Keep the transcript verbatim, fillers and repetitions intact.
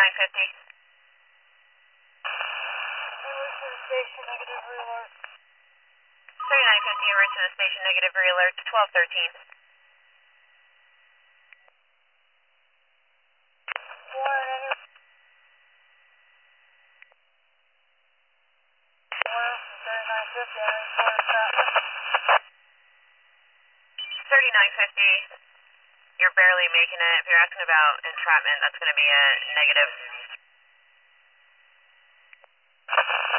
thirty-nine fifty. Alert to the station, negative realert. thirty-nine fifty, alert to the station, negative realert, twelve thirteen. Warren, any... Warren from thirty-nine fifty, any reported traffic? thirty-nine fifty, you're barely making it. If you're asking about entrapment, that's going to be a negative.